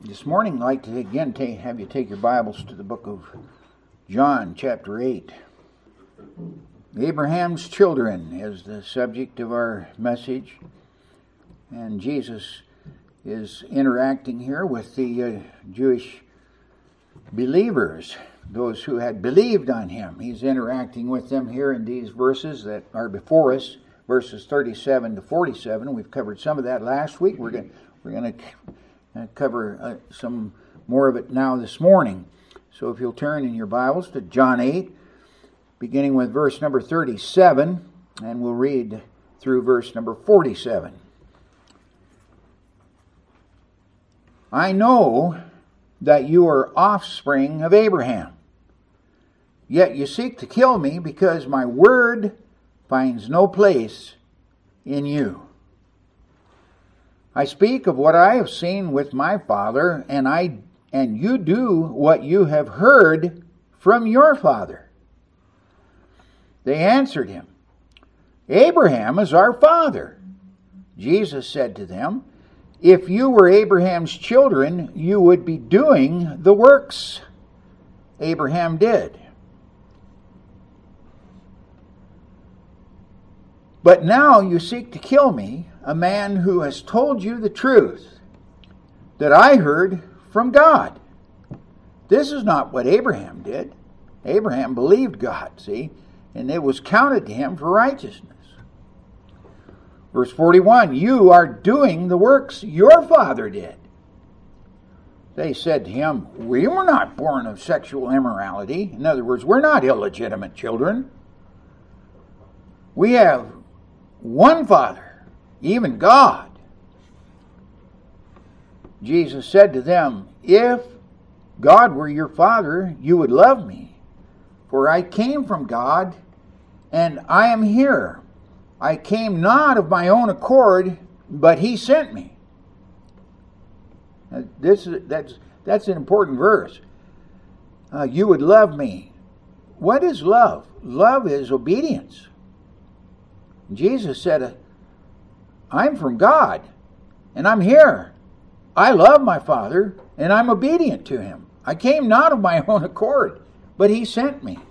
This morning, I'd like to again have you take your Bibles to the book of John, chapter 8. Abraham's children is the subject of our message, and Jesus is interacting here with the Jewish believers, those who had believed on him. He's interacting with them here in these verses that are before us, verses 37 to 47. We've covered some of that last week. We're going to cover some more of it now this morning. So if you'll turn in your Bibles to John 8, beginning with verse number 37, and we'll read through verse number 47. I know that you are offspring of Abraham, yet you seek to kill me because my word finds no place in you. I speak of what I have seen with my father, and you do what you have heard from your father. They answered him, Abraham is our father. Jesus said to them, if you were Abraham's children, you would be doing the works Abraham did. But now you seek to kill me, a man who has told you the truth that I heard from God. This is not what Abraham did. Abraham believed God, see, and it was counted to him for righteousness. Verse 41, you are doing the works your father did. They said to him, we were not born of sexual immorality. In other words, we're not illegitimate children. We have one Father, even God. Jesus said to them, if God were your Father, you would love me, for I came from God, and I am here. I came not of my own accord, but He sent me. That's an important verse. You would love me. What is love? Love is obedience. Jesus said, I'm from God, and I'm here. I love my Father, and I'm obedient to Him. I came not of my own accord, but He sent me.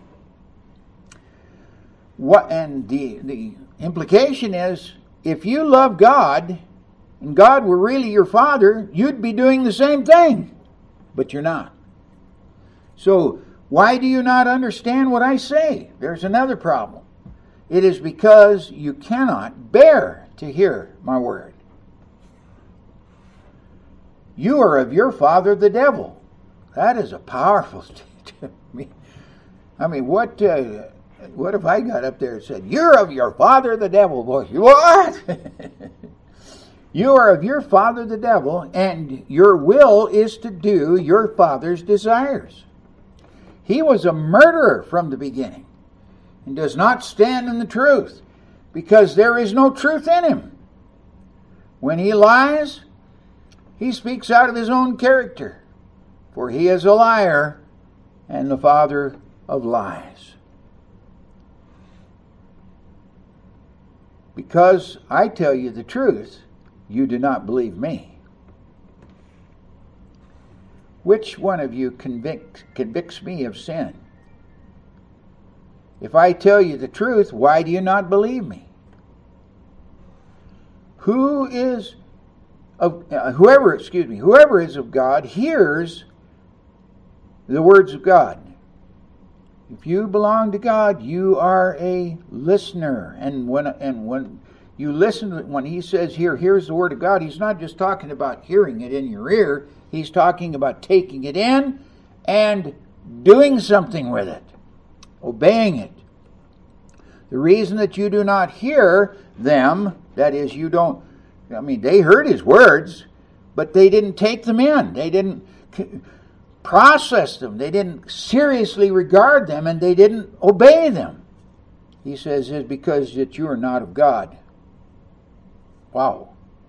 And the implication is, if you love God, and God were really your Father, you'd be doing the same thing, but you're not. So, why do you not understand what I say? There's another problem. It is because you cannot bear to hear my word. You are of your father the devil. That is a powerful statement. I mean, what if I got up there and said, you're of your father the devil? Boy, what? You are of your father the devil, and your will is to do your father's desires. He was a murderer from the beginning, and does not stand in the truth, because there is no truth in him. When he lies, he speaks out of his own character, for he is a liar and the father of lies. Because I tell you the truth, you do not believe me. Which one of you convicts me of sin? If I tell you the truth, why do you not believe me? Whoever is of God hears the words of God. If you belong to God, you are a listener. And when you listen, when He says here's the word of God, He's not just talking about hearing it in your ear. He's talking about taking it in and doing something with it. Obeying it. The reason that you do not hear them, that is, they heard His words, but they didn't take them in. They didn't process them. They didn't seriously regard them, and they didn't obey them. He says, is because that you are not of God. Wow.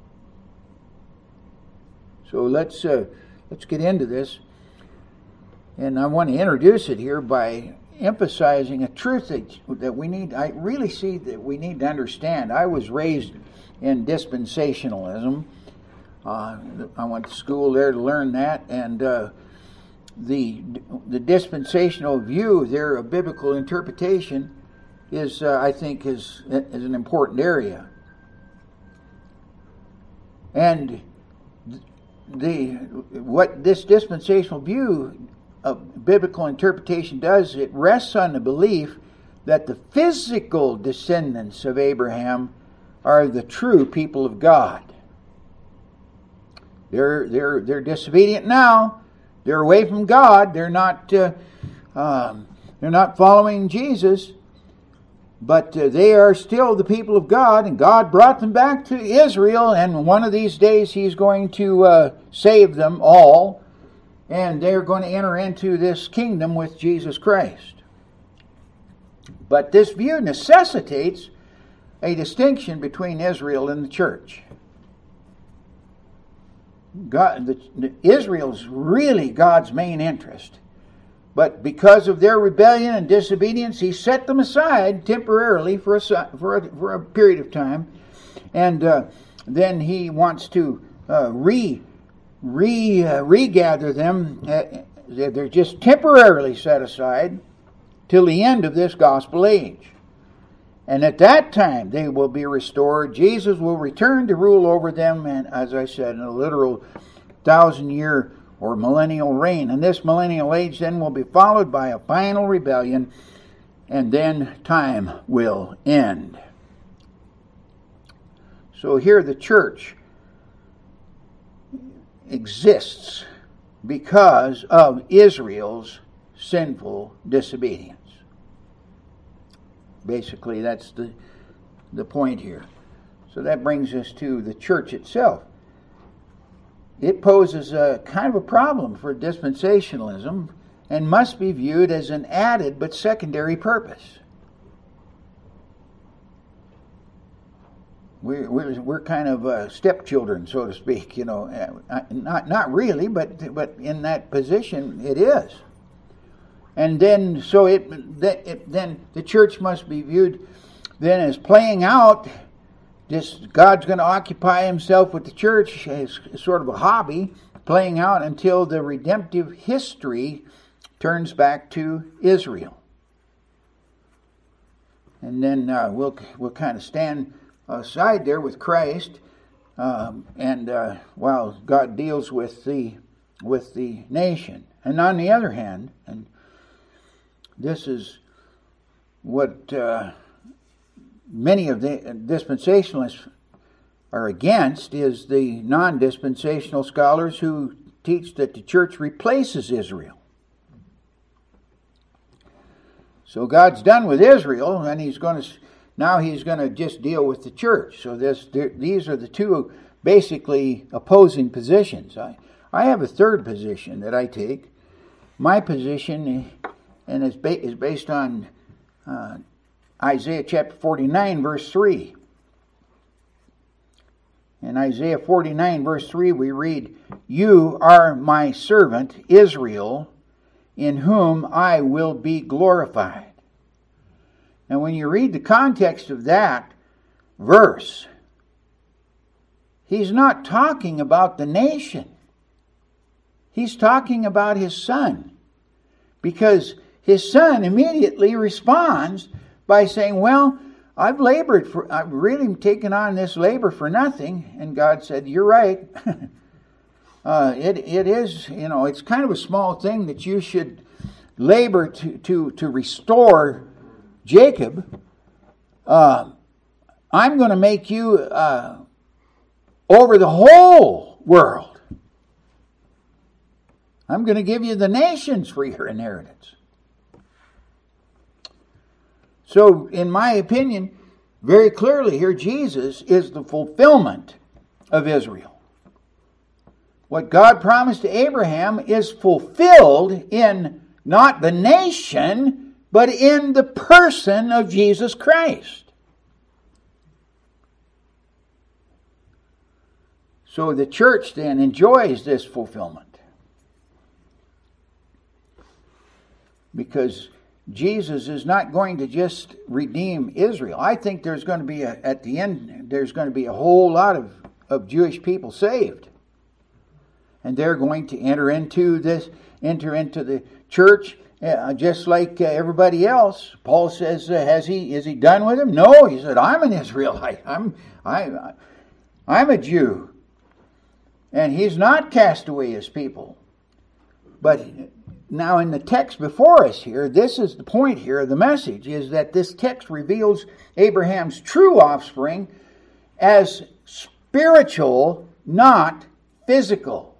So let's get into this. And I want to introduce it here by emphasizing a truth that we need. I really see that we need to understand. I was raised in dispensationalism. I went to school there to learn that, and the dispensational view there of biblical interpretation is, I think, is an important area. And what this dispensational view of biblical interpretation does, it rests on the belief that the physical descendants of Abraham are the true people of God. They're disobedient now. They're away from God. They're not following Jesus, but they are still the people of God, and God brought them back to Israel, and one of these days He's going to save them all, and they're going to enter into this kingdom with Jesus Christ. But this view necessitates a distinction between Israel and the church. Israel is really God's main interest. But because of their rebellion and disobedience, He set them aside temporarily for a period of time. And then He wants to regather them. They're just temporarily set aside till the end of this gospel age. And at that time they will be restored. Jesus will return to rule over them, and as I said, in a literal 1,000-year or millennial reign. And this millennial age then will be followed by a final rebellion, and then time will end. So here the church exists because of Israel's sinful disobedience. Basically, that's the point here. So that brings us to the church itself. It poses a kind of a problem for dispensationalism and must be viewed as an added but secondary purpose. We're kind of stepchildren, so to speak. Not really, but in that position it is. And then, then the church must be viewed then as playing out. God's going to occupy Himself with the church as sort of a hobby, playing out until the redemptive history turns back to Israel. And then we'll kind of stand aside there with Christ, and while God deals with the nation. And on the other hand, and this is what many of the dispensationalists are against, is the non-dispensational scholars who teach that the church replaces Israel. So God's done with Israel, and He's going to just deal with the church. So these are the two basically opposing positions. I have a third position that I take. My position is based on Isaiah chapter 49, verse 3. In Isaiah 49, verse 3, we read, "You are my servant, Israel, in whom I will be glorified." And when you read the context of that verse, He's not talking about the nation. He's talking about His Son. Because His Son immediately responds by saying, well, I've really taken on this labor for nothing. And God said, you're right. It is, it's kind of a small thing that you should labor to restore Jacob. I'm going to make you over the whole world. I'm going to give you the nations for your inheritance. So, in my opinion, very clearly here, Jesus is the fulfillment of Israel. What God promised to Abraham is fulfilled in not the nation, but in the person of Jesus Christ. So the church then enjoys this fulfillment. Because Jesus is not going to just redeem Israel. I think there's going to be at the end, there's going to be a whole lot of Jewish people saved. And they're going to enter into the church just like everybody else. Paul says, is he done with them? No, he said, I'm an Israelite. I'm a Jew. And he's not cast away his people. But now in the text before us here, this is the point here of the message, is that this text reveals Abraham's true offspring as spiritual, not physical.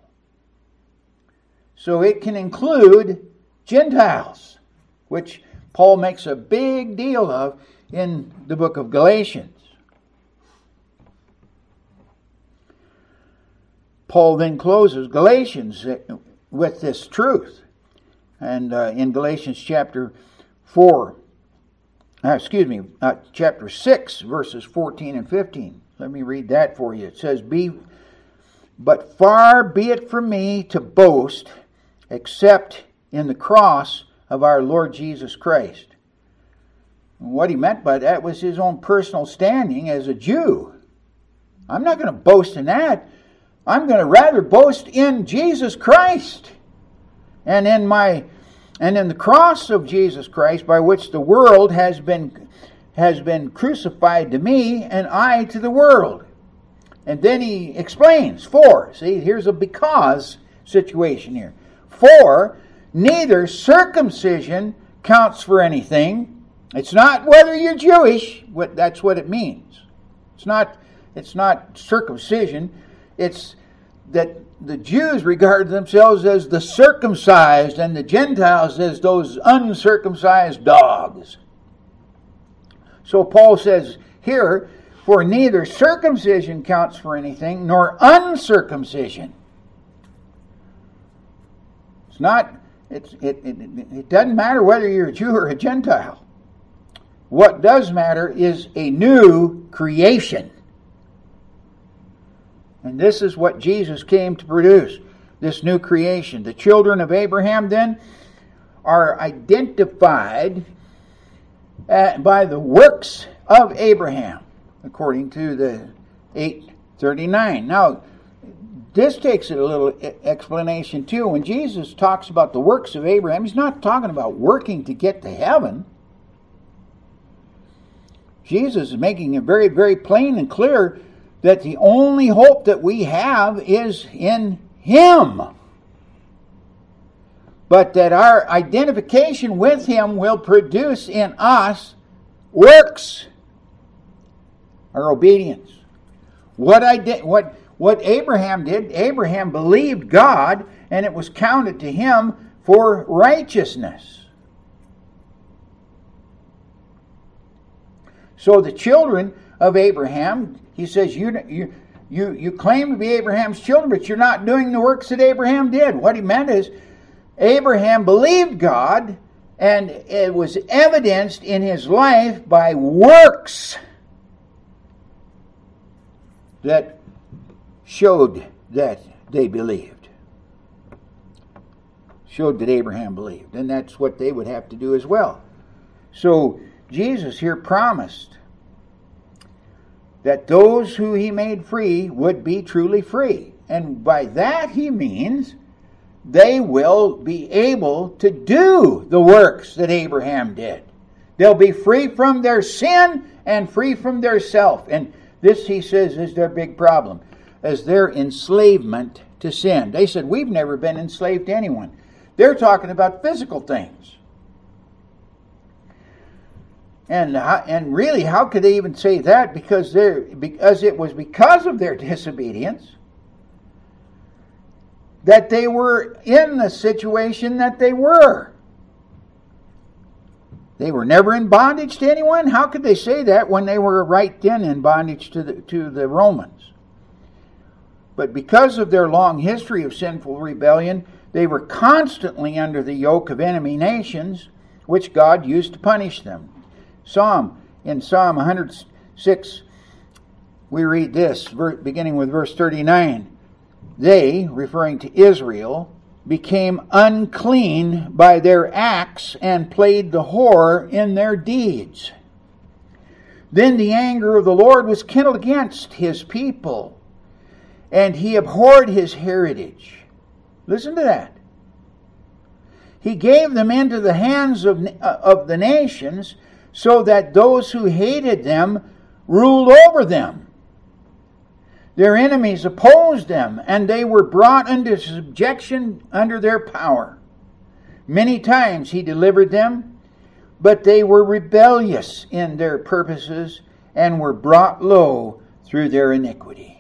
So it can include Gentiles, which Paul makes a big deal of in the book of Galatians. Paul then closes Galatians with this truth. And in Galatians chapter 6, verses 14 and 15. Let me read that for you. It says, But far be it from me to boast, except in the cross of our Lord Jesus Christ. And what he meant by that was his own personal standing as a Jew. I'm not going to boast in that. I'm going to rather boast in Jesus Christ and in the cross of Jesus Christ, by which the world has been crucified to me and I to the world. And then he explains, here's a because situation here. For neither circumcision counts for anything. It's not whether you're Jewish. That's what it means. It's not circumcision. It's that the Jews regard themselves as the circumcised and the Gentiles as those uncircumcised dogs. So Paul says here, for neither circumcision counts for anything, nor uncircumcision. It doesn't matter whether you're a Jew or a Gentile. What does matter is a new creation. And this is what Jesus came to produce, this new creation. The children of Abraham then are identified by the works of Abraham, according to the 8:39. Now, this takes a little explanation too. When Jesus talks about the works of Abraham, he's not talking about working to get to heaven. Jesus is making it very, very plain and clear that the only hope that we have is in Him. But that our identification with Him will produce in us works, our obedience. What Abraham did, Abraham believed God, and it was counted to him for righteousness. So the children of Abraham, he says, you claim to be Abraham's children, but you're not doing the works that Abraham did. What he meant is, Abraham believed God, and it was evidenced in his life by works that showed that they believed. Showed that Abraham believed. And that's what they would have to do as well. So Jesus here promised that those who He made free would be truly free. And by that He means they will be able to do the works that Abraham did. They'll be free from their sin and free from their self. And this, he says, is their big problem, as their enslavement to sin. They said, we've never been enslaved to anyone. They're talking about physical things. And really, how could they even say that? Because it was because of their disobedience that they were in the situation that they were. They were never in bondage to anyone. How could they say that when they were right then in bondage to the Romans? But because of their long history of sinful rebellion, they were constantly under the yoke of enemy nations, which God used to punish them. In Psalm 106, we read this, beginning with verse 39. They, referring to Israel, became unclean by their acts and played the whore in their deeds. Then the anger of the Lord was kindled against His people, and He abhorred His heritage. Listen to that. He gave them into the hands of the nations, so that those who hated them ruled over them. Their enemies opposed them, and they were brought into subjection under their power. Many times he delivered them, but they were rebellious in their purposes and were brought low through their iniquity.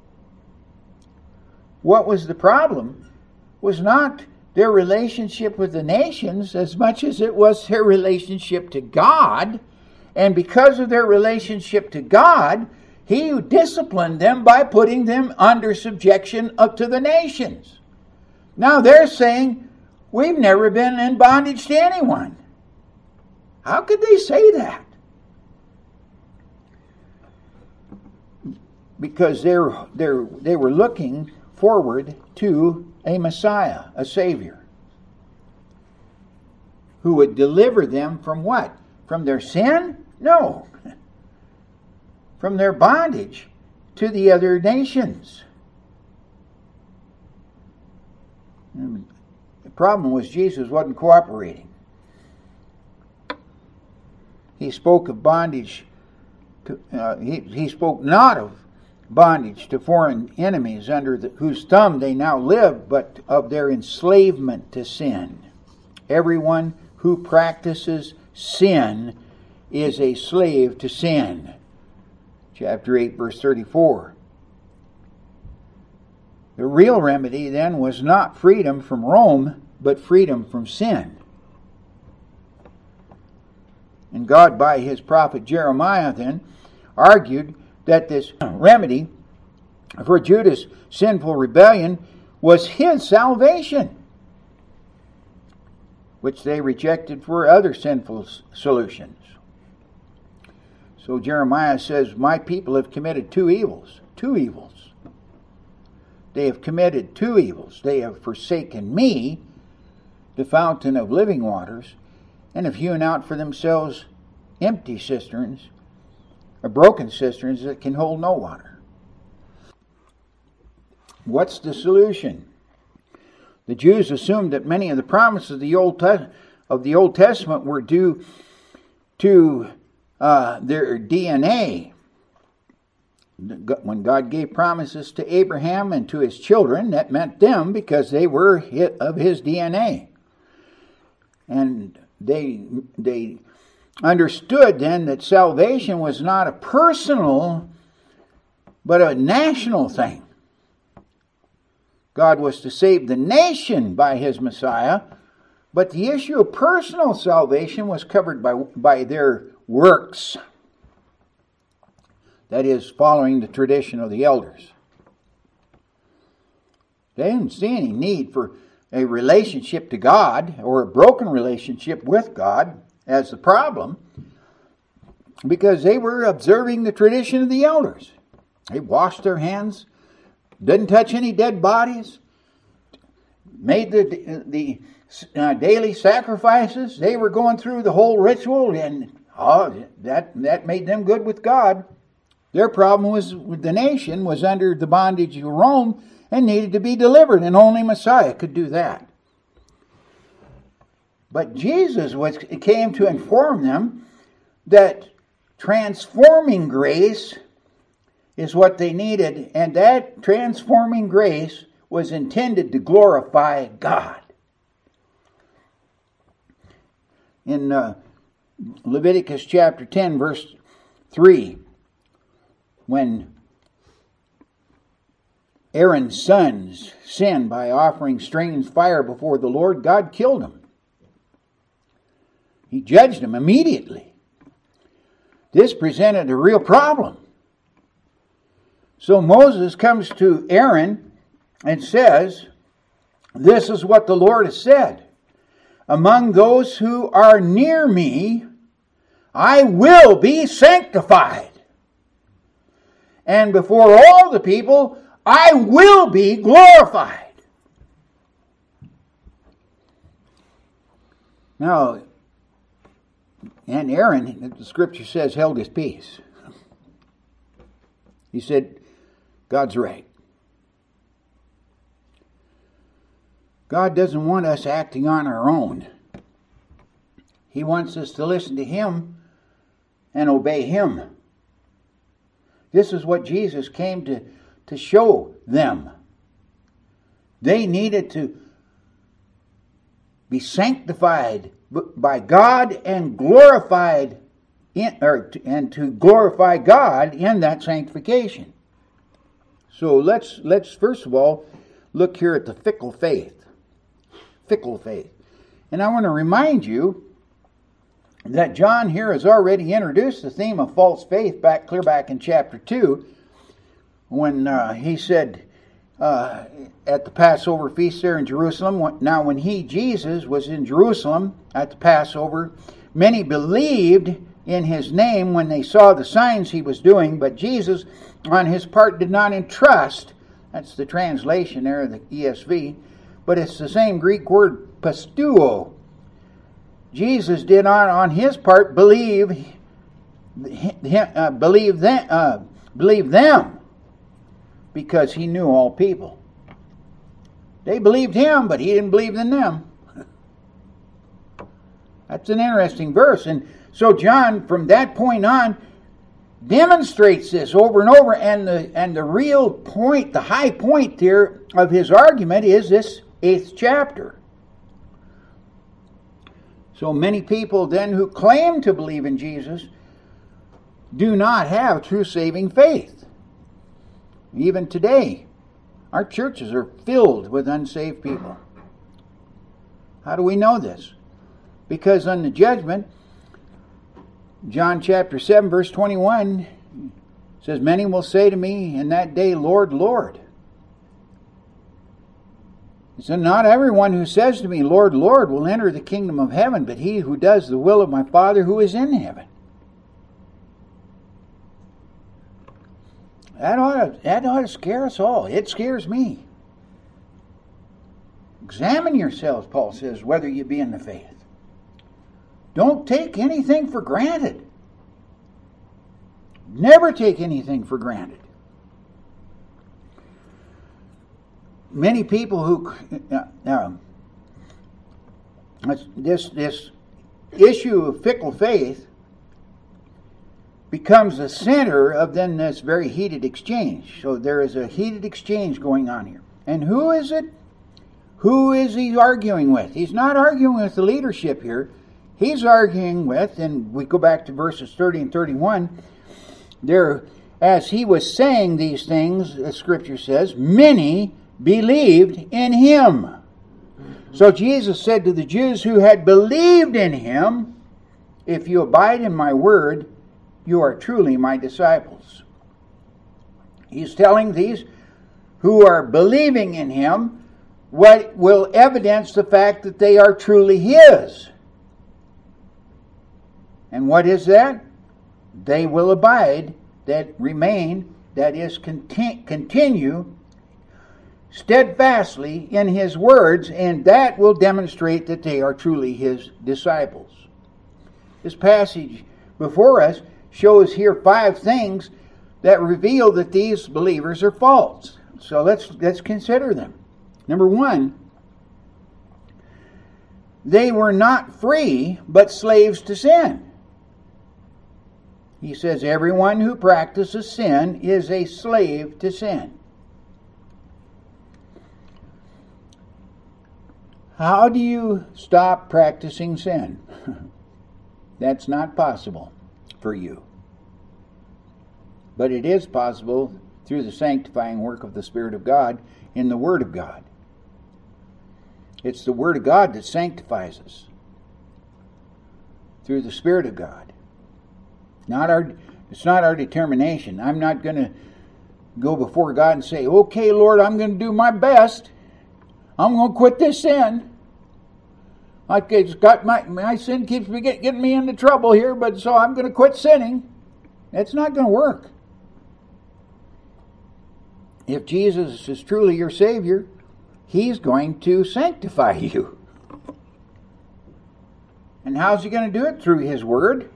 What was the problem was not their relationship with the nations as much as it was their relationship to God. And because of their relationship to God, he disciplined them by putting them under subjection up to the nations. Now they're saying, we've never been in bondage to anyone. How could they say that? Because they were looking forward to a Messiah, a Savior, who would deliver them from what? From their sin? No. From their bondage to the other nations. The problem was Jesus wasn't cooperating. He spoke of bondage. He spoke not of bondage to foreign enemies under whose thumb they now live, but of their enslavement to sin. Everyone who practices sin is a slave to sin. Chapter 8, verse 34. The real remedy then was not freedom from Rome, but freedom from sin. And God, by his prophet Jeremiah, then, argued that this remedy for Judah's sinful rebellion was his salvation, which they rejected for other sinful solutions. So Jeremiah says, my people have committed two evils. Two evils. They have committed two evils. They have forsaken me, the fountain of living waters, and have hewn out for themselves empty cisterns, or broken cisterns that can hold no water. What's the solution? The Jews assumed that many of the promises of the Old Testament were due to their DNA. When God gave promises to Abraham and to his children, that meant them because they were of his DNA. And they understood then that salvation was not a personal, but a national thing. God was to save the nation by his Messiah, but the issue of personal salvation was covered by their works. That is, following the tradition of the elders. They didn't see any need for a relationship to God or a broken relationship with God as the problem, because they were observing the tradition of the elders. They washed their hands, didn't touch any dead bodies, made the daily sacrifices. They were going through the whole ritual, and that made them good with God. Their problem was with the nation was under the bondage of Rome and needed to be delivered, and only Messiah could do that. But Jesus came to inform them that transforming grace is what they needed, and that transforming grace was intended to glorify God. In Leviticus chapter 10, verse 3, when Aaron's sons sinned by offering strange fire before the Lord, God killed them. He judged them immediately. This presented a real problem. So Moses comes to Aaron and says, this is what the Lord has said. Among those who are near me, I will be sanctified. And before all the people, I will be glorified. Now, and Aaron, the scripture says, held his peace. He said, God's right. God doesn't want us acting on our own. He wants us to listen to Him and obey Him. This is what Jesus came to show them. They needed to be sanctified by God and glorified, and to glorify God in that sanctification. So let's first of all look here at the fickle faith. Fickle faith. And I want to remind you that John here has already introduced the theme of false faith clear back in chapter 2, when he said at the Passover feast there in Jerusalem, now when he, Jesus, was in Jerusalem at the Passover, many believed in his name when they saw the signs he was doing, but Jesus on his part did not entrust, that's the translation there of the ESV, but it's the same Greek word pisteuo. Jesus did not on his part believe them, because he knew all people. They believed him, but he didn't believe in them. That's an interesting verse. And so John, from that point on, demonstrates this over and over. And the real point, the high point here of his argument is this 8th chapter. So many people then who claim to believe in Jesus do not have true saving faith. Even today, our churches are filled with unsaved people. How do we know this? Because on the judgment, John chapter 7 verse 21 says, "Many will say to me in that day, Lord, Lord." He said, "Not everyone who says to me, Lord, Lord, will enter the kingdom of heaven, but he who does the will of my Father who is in heaven." That ought to scare us all. It scares me. Examine yourselves, Paul says, whether you be in the faith. Don't take anything for granted. Never take anything for granted. Many people who this issue of fickle faith becomes the center of then this very heated exchange. So there is a heated exchange going on here. And who is it? Who is he arguing with? He's not arguing with the leadership here. He's arguing with, and we go back to verses 30 and 31, there, as he was saying these things, the scripture says, many believed in him. So Jesus said to the Jews who had believed in him, "If you abide in my word, you are truly my disciples." He's telling these who are believing in him what will evidence the fact that they are truly his. And what is that? They will abide, that remain, that is continue steadfastly in his words, and that will demonstrate that they are truly his disciples. This passage before us shows here 5 things that reveal that these believers are false. So let's consider them. Number 1, they were not free, but slaves to sin. He says, everyone who practices sin is a slave to sin. How do you stop practicing sin? That's not possible for you. But it is possible through the sanctifying work of the Spirit of God in the Word of God. It's the Word of God that sanctifies us through the Spirit of God. It's not our determination. I'm not going to go before God and say, "Okay, Lord, I'm going to do my best. I'm going to quit this sin. My sin keeps me getting me into trouble here, but so I'm going to quit sinning." That's not going to work. If Jesus is truly your Savior, he's going to sanctify you. And how's he going to do it? Through his Word.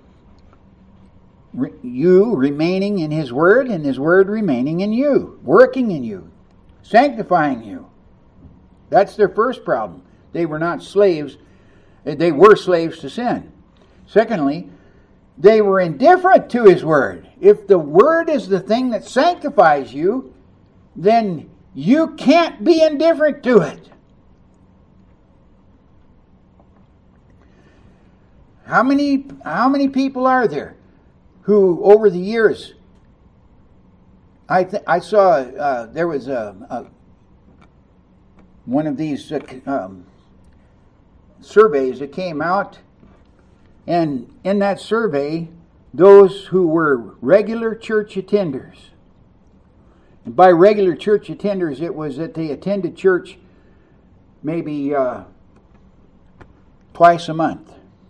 You remaining in his Word, and his Word remaining in you, working in you, sanctifying you. That's their first problem. They were not slaves. They were slaves to sin. Secondly, they were indifferent to His Word. If the Word is the thing that sanctifies you, then you can't be indifferent to it. How many people are there who, over the years, I saw there was one of these surveys that came out, and in that survey, those who were regular church attenders, and by regular church attenders, it was that they attended church maybe twice a month.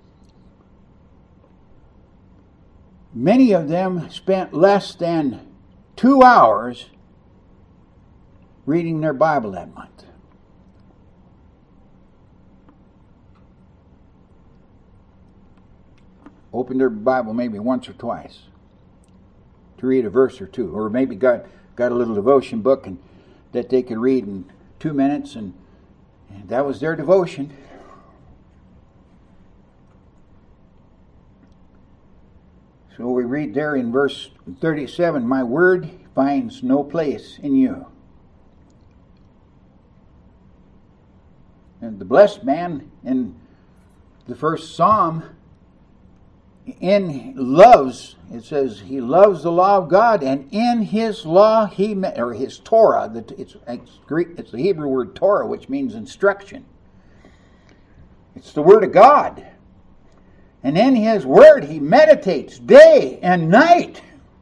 Many of them spent less than 2 hours reading their Bible that month. Opened their Bible maybe once or twice to read a verse or two, or maybe got a little devotion book and that they could read in 2 minutes, and that was their devotion. So we read there in verse 37, "My word finds no place in you." And the blessed man in the first Psalm it says he loves the law of God, and in His law or His Torah, it's Greek, it's the Hebrew word Torah, which means instruction. It's the Word of God. And in His Word He meditates day and night.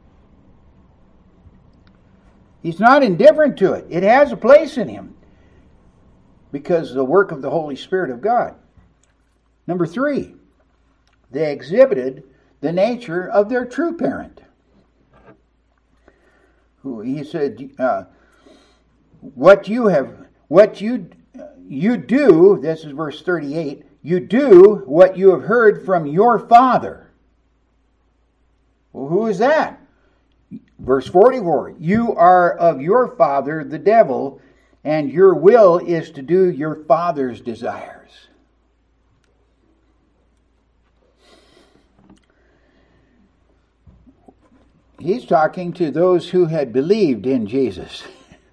He's not indifferent to it. It has a place in him because of the work of the Holy Spirit of God. Number 3, they exhibited the nature of their true parent. He said, what you do, this is verse 38, you do what you have heard from your father. Well, who is that? Verse 44, you are of your father, the devil, and your will is to do your father's desires. He's talking to those who had believed in Jesus.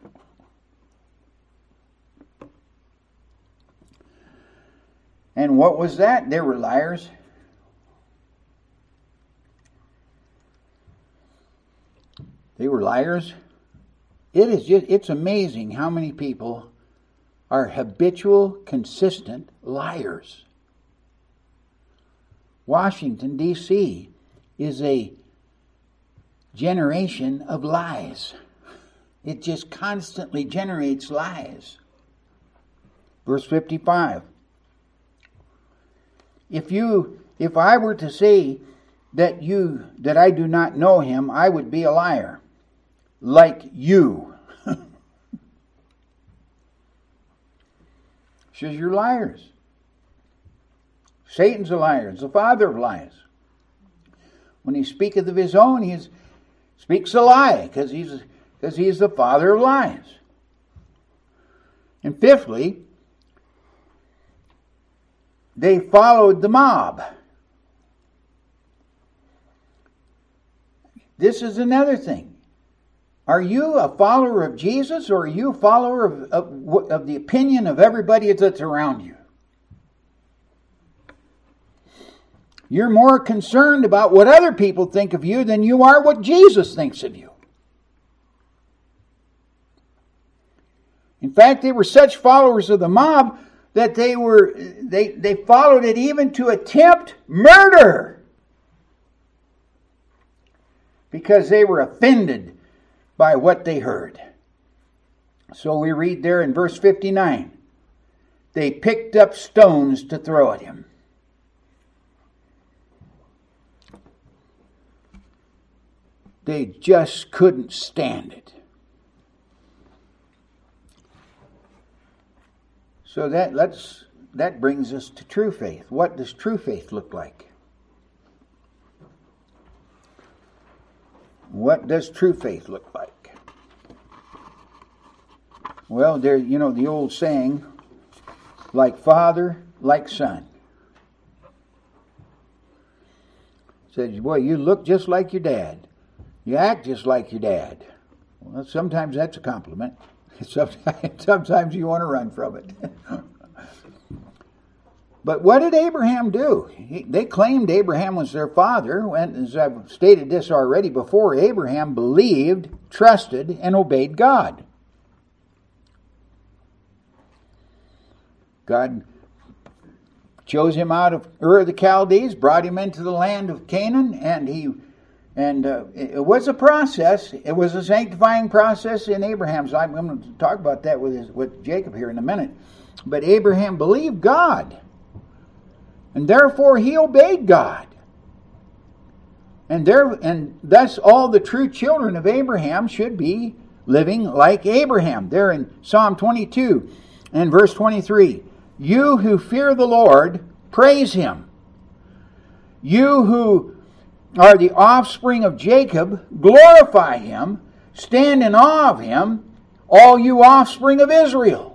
And what was that? They were liars. They were liars. It's amazing how many people are habitual, consistent liars. Washington, D.C. is a generation of lies. It just constantly generates lies. Verse 55. If I were to say that I do not know him, I would be a liar, like you. Says you're liars. Satan's a liar. He's the father of lies. When he speaketh of his own, he speaks a lie, because he's the father of lies. And fifthly, they followed the mob. This is another thing. Are you a follower of Jesus, or are you a follower of the opinion of everybody that's around you? You're more concerned about what other people think of you than you are what Jesus thinks of you. In fact, they were such followers of the mob that they followed it even to attempt murder, because they were offended by what they heard. So we read there in verse 59, they picked up stones to throw at him. They just couldn't stand it. So that brings us to true faith. What does true faith look like? What does true faith look like? Well, there, the old saying, like father, like son. Said, boy, you look just like your dad. You act just like your dad. Well, sometimes that's a compliment. Sometimes you want to run from it. But what did Abraham do? They claimed Abraham was their father. And as I've stated this already before, Abraham believed, trusted, and obeyed God. God chose him out of Ur of the Chaldees, brought him into the land of Canaan, and it was a process. It was a sanctifying process in Abraham's life. I'm going to talk about that with Jacob here in a minute. But Abraham believed God, and therefore he obeyed God. And thus all the true children of Abraham should be living like Abraham. There in Psalm 22 and verse 23. You who fear the Lord, praise him. You who are the offspring of Jacob, glorify him. Stand in awe of him, all you offspring of Israel.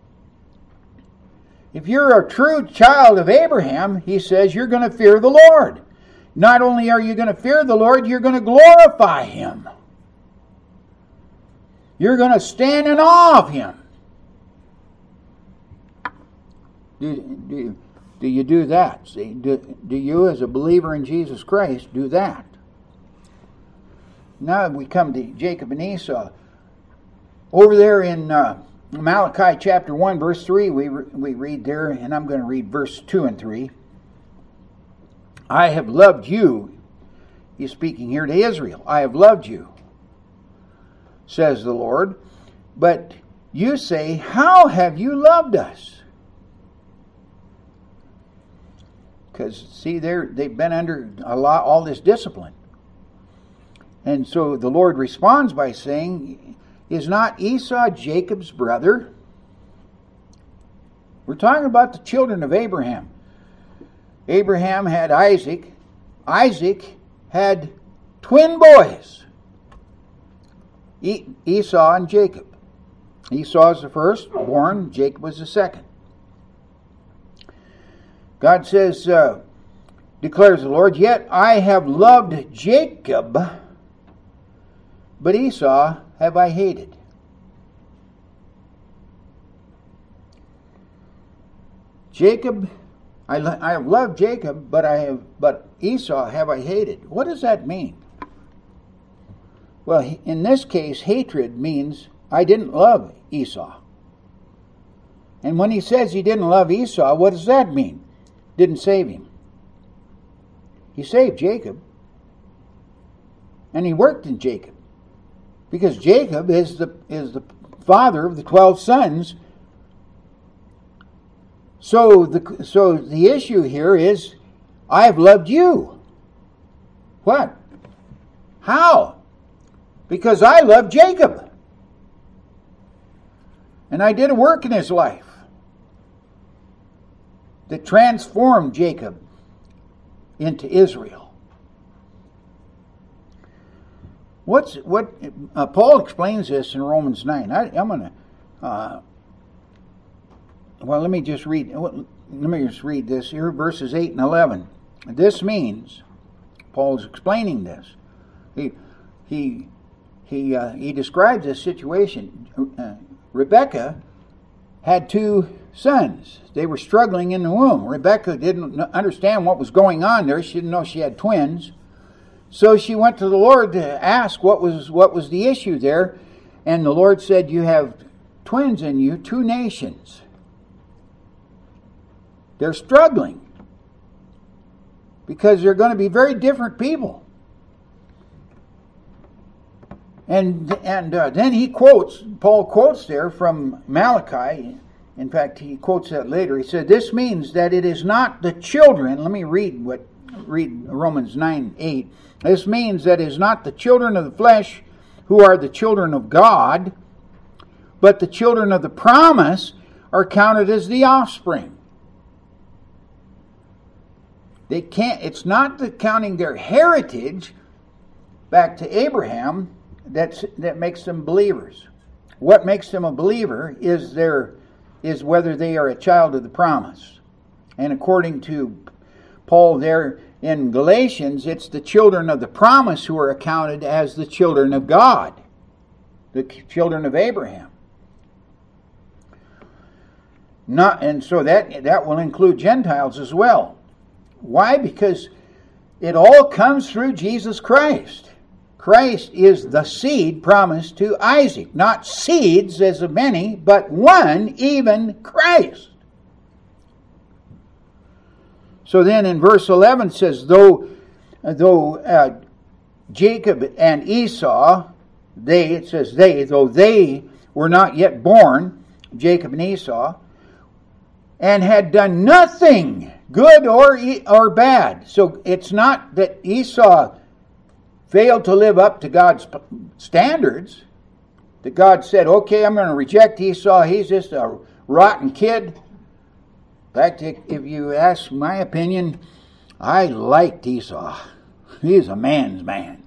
If you're a true child of Abraham, he says you're going to fear the Lord. Not only are you going to fear the Lord, you're going to glorify him. You're going to stand in awe of him. Do you do that? See, do you, as a believer in Jesus Christ, do that? Now we come to Jacob and Esau. Over there in Malachi chapter 1, verse 3, we read there, and I'm going to read verse 2 and 3. I have loved you. He's speaking here to Israel. I have loved you, says the Lord. But you say, how have you loved us? Because, see, they've been under all this discipline. And so the Lord responds by saying, is not Esau Jacob's brother? We're talking about the children of Abraham. Abraham had Isaac. Isaac had twin boys, Esau and Jacob. Esau is the first born, Jacob was the second. God says, declares the Lord, yet I have loved Jacob, but Esau have I hated. Jacob, I have loved Jacob, but Esau have I hated. What does that mean? Well, in this case, hatred means I didn't love Esau. And when he says he didn't love Esau, what does that mean? Didn't save him. He saved Jacob. And he worked in Jacob. Because Jacob is the father of the 12 sons. So the issue here is, I have loved you. What? How? Because I love Jacob. And I did a work in his life that transformed Jacob into Israel. Paul explains this in Romans 9. Let me just read this here, verses 8 and 11. This means, Paul's explaining this. He describes this situation. Rebekah had 2 sons. They were struggling in the womb. Rebekah didn't understand what was going on there. She didn't know she had twins. So she went to the Lord to ask what was the issue there. And the Lord said, you have twins in you, 2 nations. They're struggling because they're going to be very different people. And then Paul quotes there from Malachi. In fact, he quotes that later. He said, this means that it is not the children. Let me read Romans 9:8. This means that it is not the children of the flesh who are the children of God, but the children of the promise are counted as the offspring. It's not counting their heritage back to Abraham that makes them believers. What makes them a believer is their is whether they are a child of the promise. And according to Paul there in Galatians, it's the children of the promise who are accounted as the children of God, the children of Abraham. And so that will include Gentiles as well. Why? Because it all comes through Jesus Christ. Christ is the seed promised to Isaac. Not seeds as of many, but one, even Christ. So then in verse 11 it says, though Jacob and Esau, though they were not yet born, Jacob and Esau, and had done nothing good or bad. So it's not that Esau failed to live up to God's standards, that God said, okay, I'm going to reject Esau, he's just a rotten kid. In fact, if you ask my opinion, I liked Esau. He's a man's man.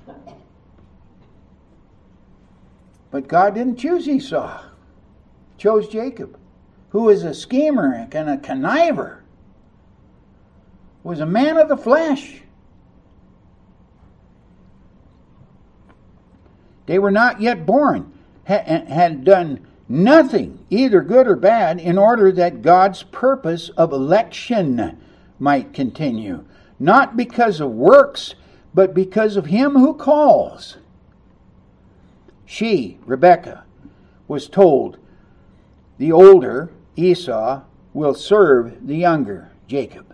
But God didn't choose Esau. He chose Jacob, who was a schemer and a conniver, was a man of the flesh. They were not yet born, had done nothing, either good or bad, in order that God's purpose of election might continue. Not because of works, but because of him who calls. She, Rebekah, was told, the older, Esau, will serve the younger, Jacob.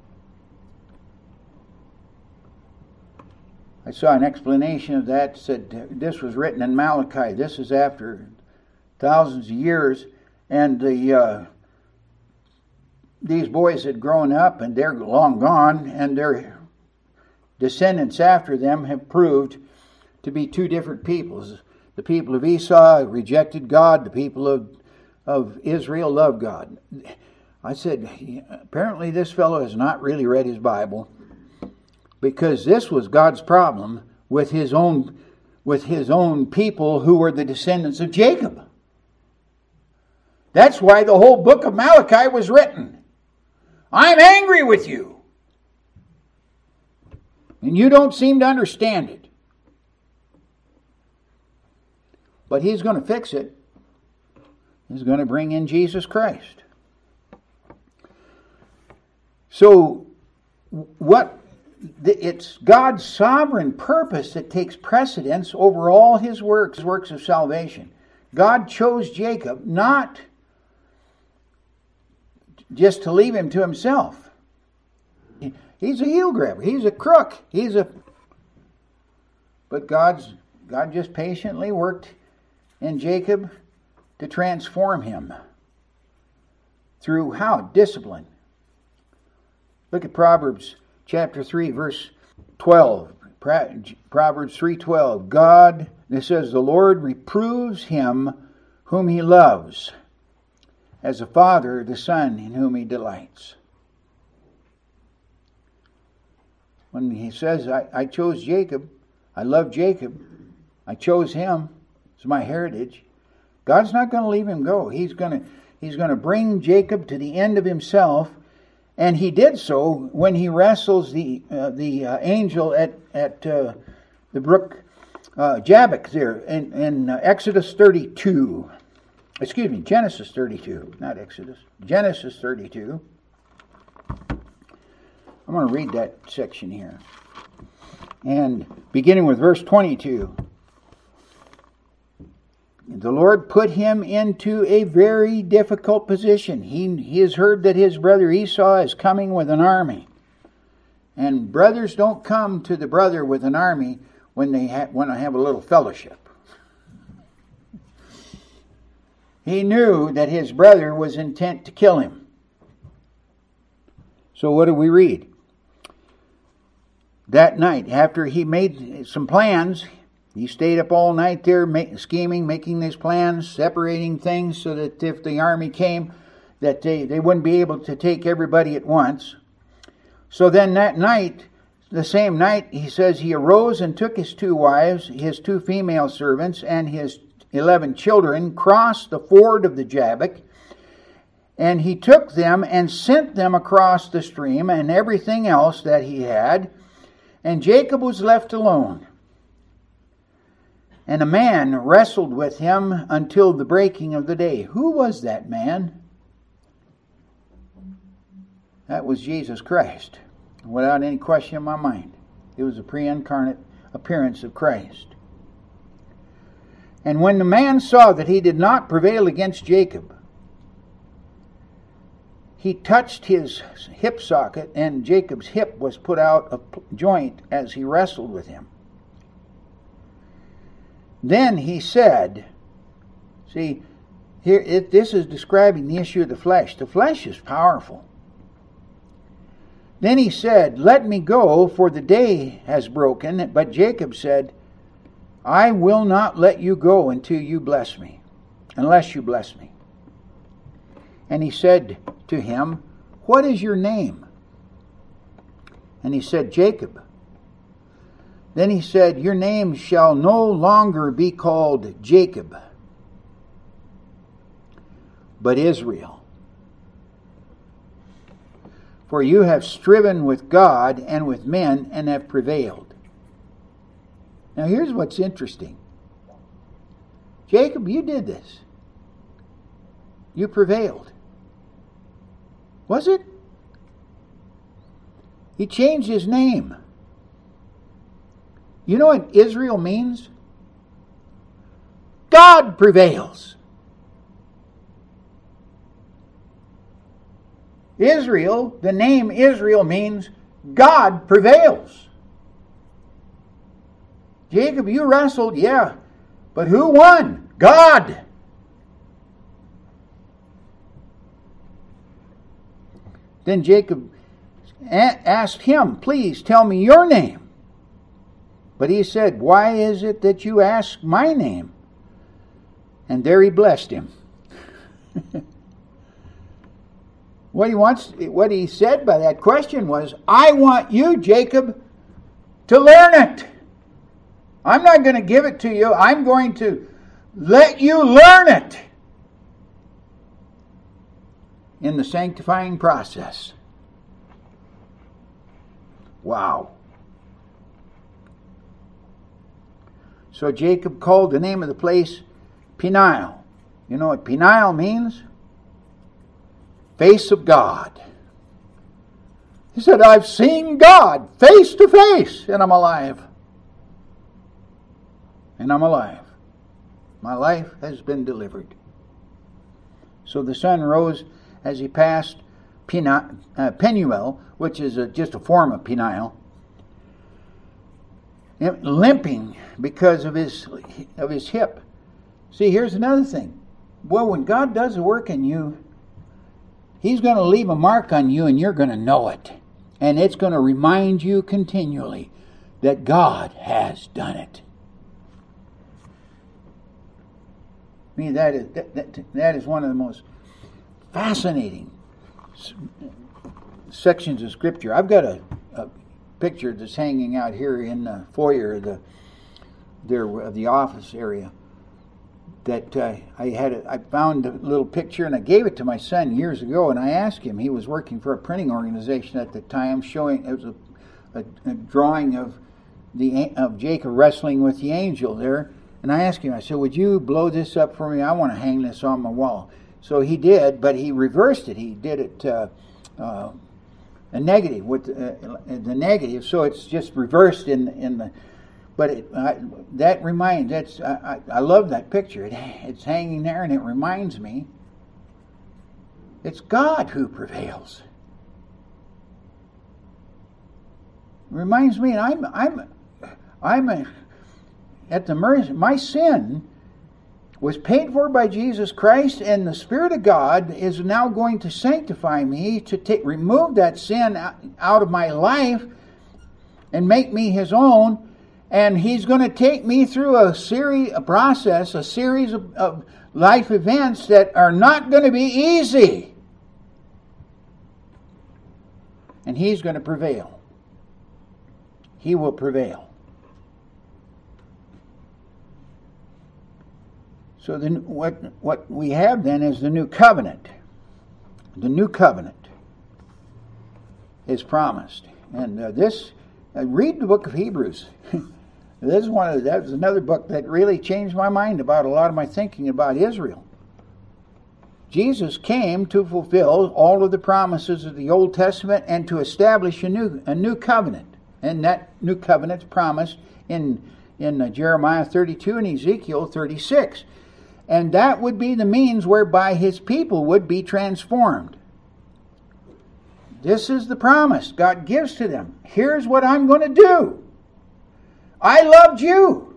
I saw an explanation of that, said this was written in Malachi. This is after thousands of years, and these boys had grown up, and they're long gone, and their descendants after them have proved to be two different peoples. The people of Esau rejected God. The people of Israel loved God. I said, apparently this fellow has not really read his Bible, because this was God's problem with his own people who were the descendants of Jacob. That's why the whole book of Malachi was written. I'm angry with you. And you don't seem to understand it. But he's going to fix it. He's going to bring in Jesus Christ. So, it's God's sovereign purpose that takes precedence over all his works of salvation. God chose Jacob not just to leave him to himself. He's a heel grabber. He's a crook. But God just patiently worked in Jacob to transform him. Through how? Discipline. Look at Proverbs chapter 3, verse 12. Proverbs 3:12. God, it says, the Lord reproves him whom he loves, as a father the son in whom he delights. When he says, I chose Jacob, I love Jacob, I chose him, it's my heritage, God's not going to leave him go. He's going to bring Jacob to the end of himself. And he did so when he wrestles the angel at the brook Jabbok there in Exodus 32. Excuse me, Genesis 32, not Exodus. Genesis 32. I'm going to read that section here. And beginning with verse 22. The Lord put him into a very difficult position. He has heard that his brother Esau is coming with an army. And brothers don't come to the brother with an army when they want to have a little fellowship. He knew that his brother was intent to kill him. So what do we read? That night, after he made some plans, he stayed up all night there scheming, making these plans, separating things so that if the army came, that they wouldn't be able to take everybody at once. So then that night, the same night, he says he arose and took his 2 wives, his 2 female servants, and his 11 children, crossed the ford of the Jabbok, And he took them and sent them across the stream and everything else that he had. And Jacob was left alone. And a man wrestled with him until the breaking of the day. Who was that man? That was Jesus Christ, without any question in my mind. It was a pre-incarnate appearance of Christ. And when the man saw that he did not prevail against Jacob, he touched his hip socket, and Jacob's hip was put out of joint as he wrestled with him. Then he said, see, here this is describing the issue of the flesh. The flesh is powerful. Then he said, let me go, for the day has broken. But Jacob said, I will not let you go until you bless me, unless you bless me. And he said to him, what is your name? And he said, Jacob. Then he said, your name shall no longer be called Jacob, but Israel. For you have striven with God and with men and have prevailed. Now here's what's interesting. Jacob, you did this. You prevailed. Was it? He changed his name. You know what Israel means? God prevails. Israel, the name Israel means God prevails. Jacob, you wrestled, yeah, but who won? God. Then Jacob asked him, please tell me your name. But he said, why is it that you ask my name? And there he blessed him. What he said by that question was, I want you, Jacob, to learn it. I'm not going to give it to you. I'm going to let you learn it in the sanctifying process. Wow. So Jacob called the name of the place Peniel. You know what Peniel means? Face of God. He said, I've seen God face to face, and I'm alive. And I'm alive. My life has been delivered. So the sun rose as he passed Penuel, which is just a form of Peniel, limping because of his hip. See, here's another thing. Well, when God does a work in you, He's going to leave a mark on you, and you're going to know it. And it's going to remind you continually that God has done it. I mean, that is one of the most fascinating sections of Scripture. I've got a picture that's hanging out here in the foyer of the office area that I found a little picture, and I gave it to my son years ago, and I asked him. He was working for a printing organization at the time, showing it was a drawing of Jacob wrestling with the angel there. And I asked him, I said, would you blow this up for me? I want to hang this on my wall. So he did, but he reversed it. He did it a negative with the negative, so it's just reversed in the. But that reminds. I love that picture. It's hanging there, and it reminds me. It's God who prevails. It reminds me, and I'm at the mercy. My sin was paid for by Jesus Christ, and the Spirit of God is now going to sanctify me to remove that sin out of my life and make me His own. And He's going to take me through a series of life events that are not going to be easy. And He's going to prevail. He will prevail. So then what we have then is the new covenant. the new covenant is promised. And read the book of Hebrews. That was another book that really changed my mind about a lot of my thinking about Israel. Jesus came to fulfill all of the promises of the Old Testament and to establish a new covenant. And that new covenant is promised in Jeremiah 32 and Ezekiel 36. And that would be the means whereby his people would be transformed. This is the promise God gives to them. Here's what I'm going to do. I loved you.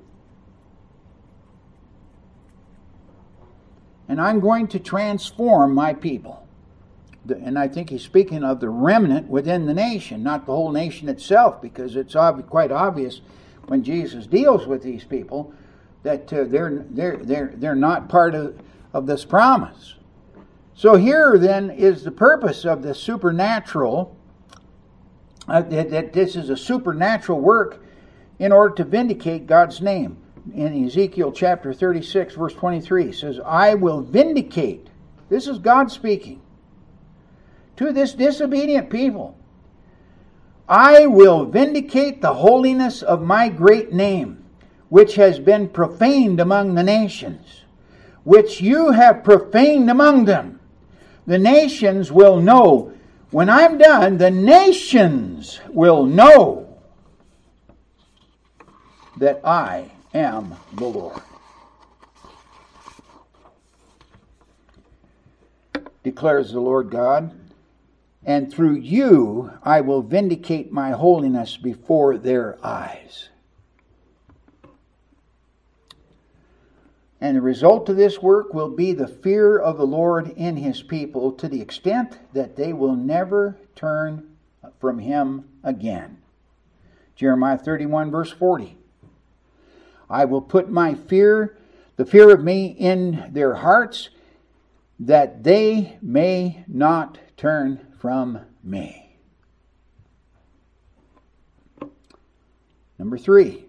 And I'm going to transform my people. And I think he's speaking of the remnant within the nation, not the whole nation itself, because it's quite obvious when Jesus deals with these people that they're not part of this promise. So here then is the purpose of the supernatural, that this is a supernatural work in order to vindicate God's name. In Ezekiel chapter 36 verse 23 it says, I will vindicate. This is God speaking to this disobedient people. I will vindicate the holiness of my great name, which has been profaned among the nations, which you have profaned among them. The nations will know. When I'm done, the nations will know that I am the Lord. Declares the Lord God, and through you I will vindicate my holiness before their eyes. And the result of this work will be the fear of the Lord in his people, to the extent that they will never turn from him again. Jeremiah 31 verse 40. I will put my fear, the fear of me, in their hearts, that they may not turn from me. Number 3.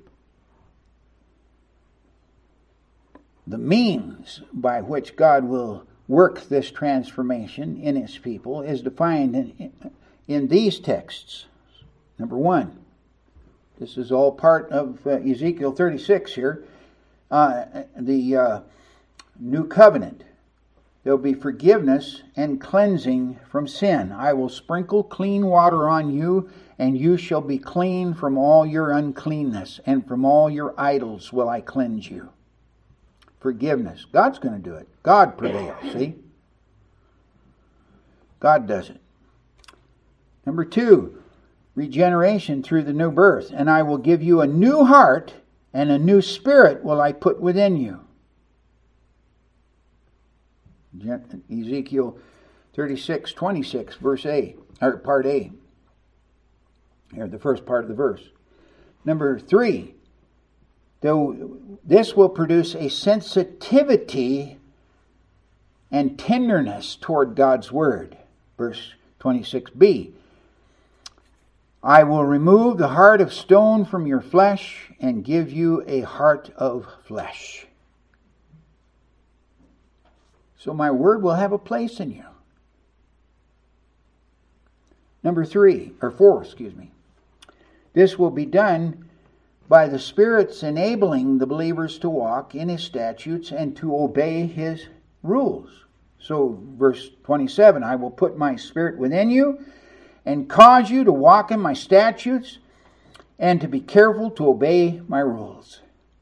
The means by which God will work this transformation in his people is defined in these texts. Number 1. This is all part of Ezekiel 36 here. The new covenant. There will be forgiveness and cleansing from sin. I will sprinkle clean water on you, and you shall be clean from all your uncleanness, and from all your idols will I cleanse you. Forgiveness. God's going to do it. God prevails, see? God does it. Number 2. Regeneration through the new birth. And I will give you a new heart, and a new spirit will I put within you. Ezekiel 36:26, verse A, or part A. Here, the first part of the verse. Number 3. This will produce a sensitivity and tenderness toward God's word. Verse 26b. I will remove the heart of stone from your flesh and give you a heart of flesh. So my word will have a place in you. Number 4. This will be done by the Spirit's enabling the believers to walk in his statutes and to obey his rules. So verse 27, I will put my Spirit within you and cause you to walk in my statutes and to be careful to obey my rules.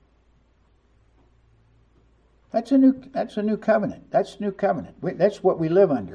That's a new covenant. That's new covenant. That's what we live under.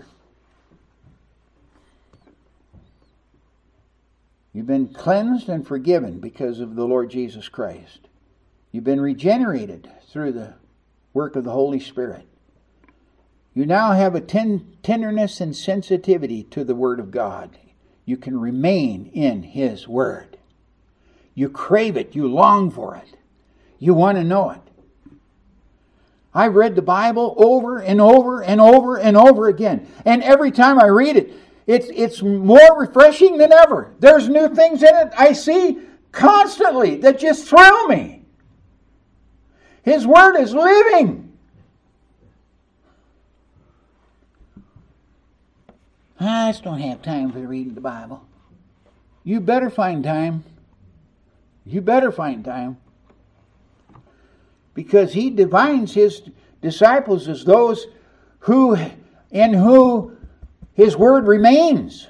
You've been cleansed and forgiven because of the Lord Jesus Christ. You've been regenerated through the work of the Holy Spirit. You now have a tenderness and sensitivity to the Word of God. You can remain in His Word. You crave it. You long for it. You want to know it. I've read the Bible over and over and over and over again. And every time I read it, it's more refreshing than ever. There's new things in it I see constantly that just thrill me. His Word is living. I just don't have time for reading the Bible. You better find time. You better find time. Because he defines his disciples as those in who his word remains.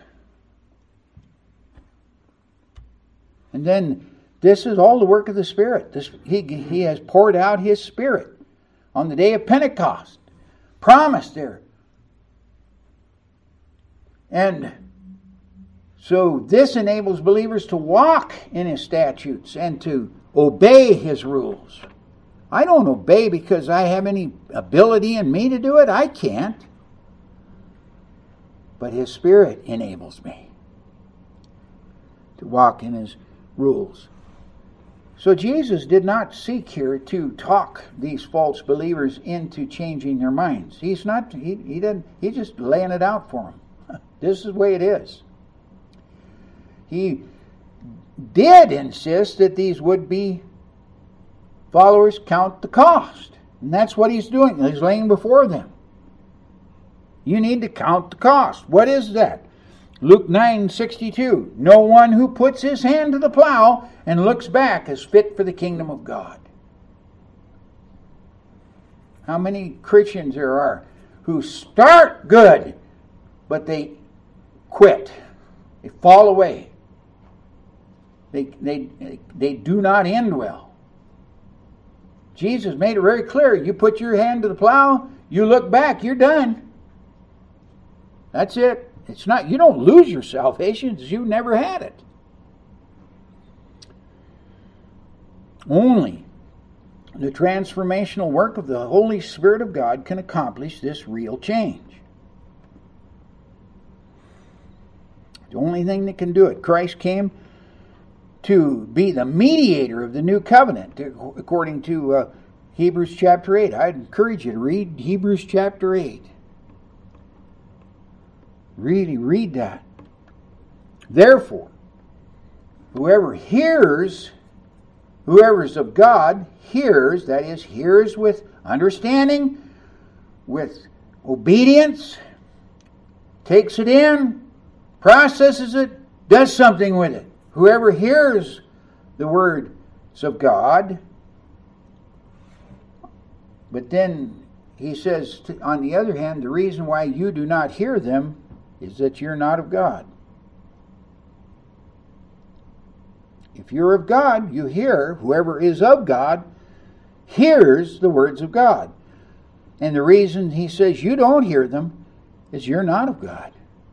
And then this is all the work of the Spirit. He has poured out his Spirit on the day of Pentecost. Promised there. And so this enables believers to walk in his statutes and to obey his rules. I don't obey because I have any ability in me to do it. I can't. But his Spirit enables me to walk in his rules. So Jesus did not seek here to talk these false believers into changing their minds. He's just laying it out for them. This is the way it is. He did insist that these would-be followers count the cost. And that's what he's doing. He's laying before them. You need to count the cost. What is that? Luke 9:62. No one who puts his hand to the plow and looks back is fit for the kingdom of God. How many Christians there are who start good, but they quit. They fall away. They do not end well. Jesus made it very clear. You put your hand to the plow, you look back, you're done. That's it. It's not, you don't lose your salvation because you never had it. Only the transformational work of the Holy Spirit of God can accomplish this real change. The only thing that can do it. Christ came to be the mediator of the new covenant, according to Hebrews chapter 8. I'd encourage you to read Hebrews chapter 8. Really read that. Therefore, whoever is of God, hears, that is, hears with understanding, with obedience, takes it in, processes it, does something with it. Whoever hears the words of God, but then he says, on the other hand, the reason why you do not hear them is that you're not of God. If you're of God, you hear. Whoever is of God hears the words of God. And the reason he says you don't hear them is you're not of God.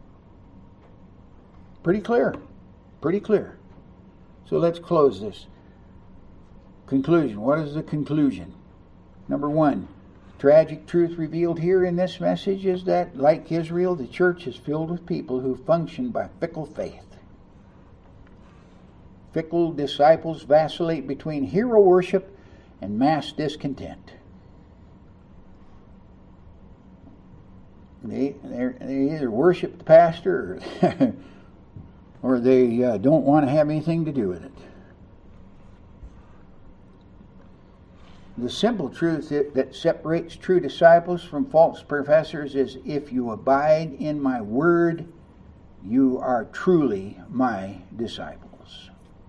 Pretty clear. Pretty clear. So let's close this. Conclusion. What is the conclusion? Number one, tragic truth revealed here in this message is that, like Israel, the church is filled with people who function by fickle faith. Fickle disciples vacillate between hero worship and mass discontent. They either worship the pastor or they don't want to have anything to do with it. The simple truth that separates true disciples from false professors is, if you abide in my word, you are truly my disciples.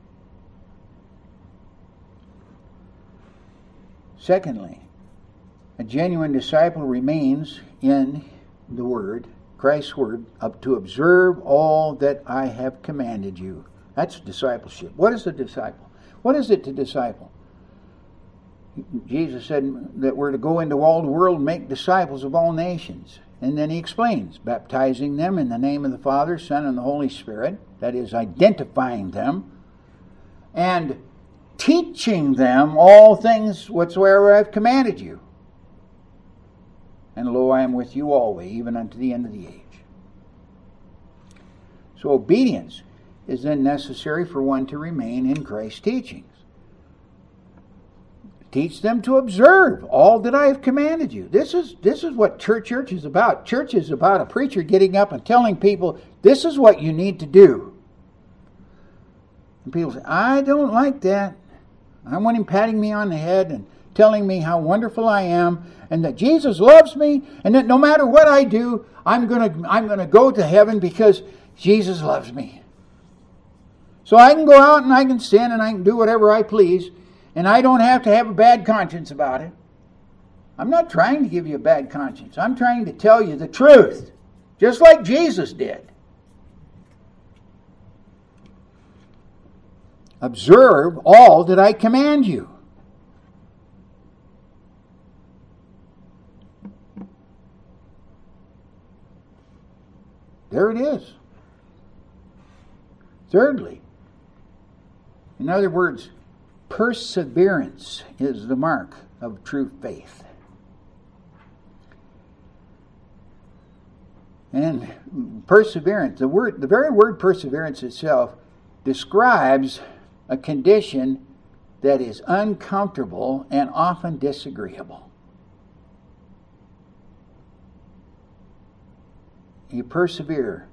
Secondly, a genuine disciple remains in the word, Christ's word, up to observe all that I have commanded you. That's discipleship. What is a disciple? What is it to disciple? Jesus said that we're to go into all the world and make disciples of all nations. And then he explains, baptizing them in the name of the Father, Son, and the Holy Spirit. That is, identifying them. And teaching them all things whatsoever I've commanded you. And lo, I am with you always, even unto the end of the age. So obedience is then necessary for one to remain in Christ's teachings. Teach them to observe all that I have commanded you. This is what church is about. Church is about a preacher getting up and telling people, this is what you need to do. And people say, I don't like that. I want him patting me on the head and telling me how wonderful I am, and that Jesus loves me, and that no matter what I do, I'm gonna go to heaven because Jesus loves me. So I can go out and I can sin and I can do whatever I please, and I don't have to have a bad conscience about it. I'm not trying to give you a bad conscience. I'm trying to tell you the truth, just like Jesus did. Observe all that I command you. There it is. Thirdly, in other words, perseverance is the mark of true faith. And perseverance, the very word perseverance itself describes a condition that is uncomfortable and often disagreeable. You persevere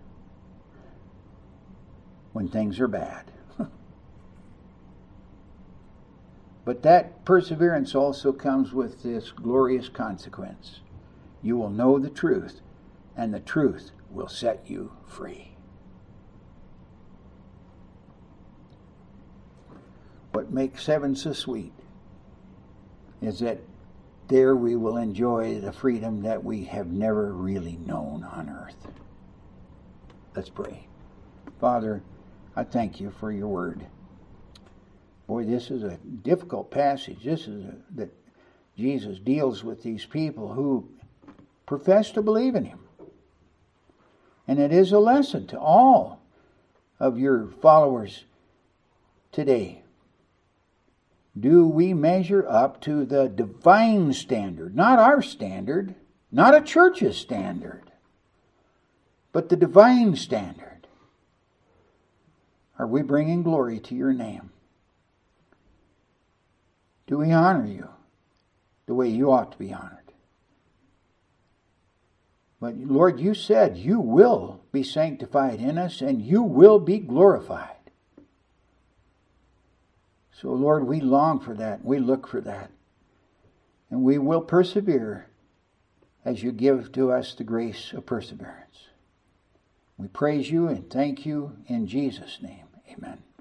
when things are bad. But that perseverance also comes with this glorious consequence. You will know the truth, and the truth will set you free. What makes heaven so sweet is that there we will enjoy the freedom that we have never really known on earth. Let's pray. Father, I thank you for your word. Boy, this is a difficult passage. That Jesus deals with these people who profess to believe in him. And it is a lesson to all of your followers today. Do we measure up to the divine standard? Not our standard, not a church's standard, but the divine standard. Are we bringing glory to your name? Do we honor you the way you ought to be honored? But Lord, you said you will be sanctified in us and you will be glorified. So, Lord, we long for that. We look for that. And we will persevere as you give to us the grace of perseverance. We praise you and thank you in Jesus' name. Amen.